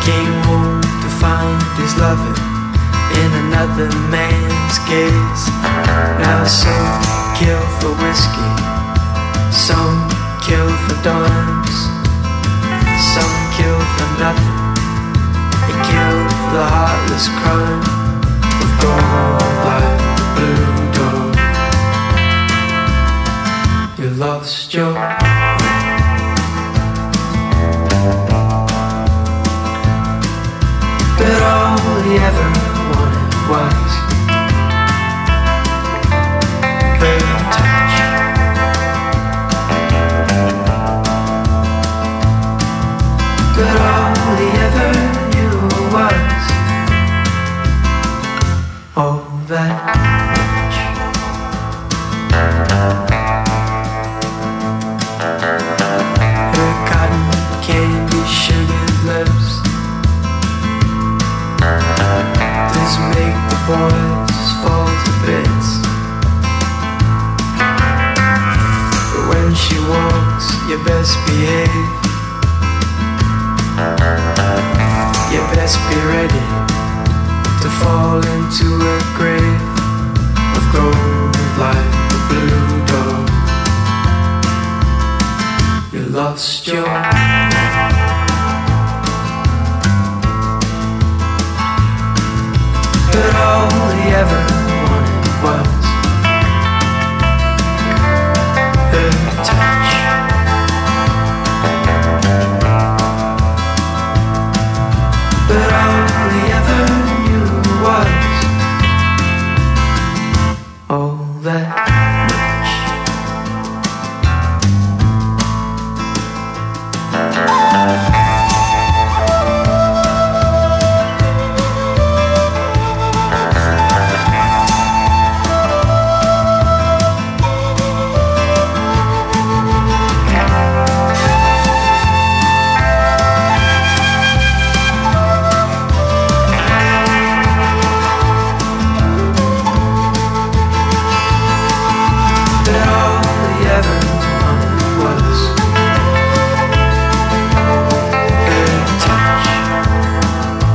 came home to find his lover in another man's gaze. Now some kill for whiskey, some kill for dimes, some kill for nothing. They kill for the heartless crime of gold like the blue dog. You lost your but all he ever wanted was her touch. But all he ever knew was all that much. Her cotton candy sugared lips does make the boys fall to bits. But when she walks, you best behave. You best be ready to fall into a grave of gold like the blue dog. You lost your but all he ever wanted was her touch. But all he ever knew was all that much.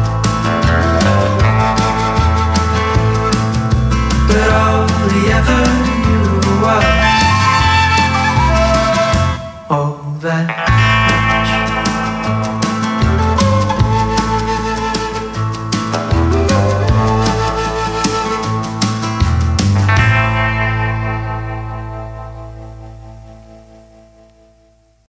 But all he ever